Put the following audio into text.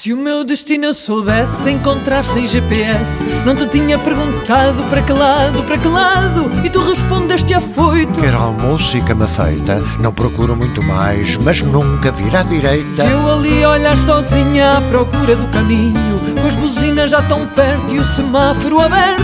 Se o meu destino eu soubesse encontrar sem GPS, não te tinha perguntado para que lado, e tu respondeste afoito. Quero almoço e cama feita, não procuro muito mais, mas nunca vir à direita. Eu ali a olhar sozinha à procura do caminho, com as buzinas já tão perto e o semáforo aberto.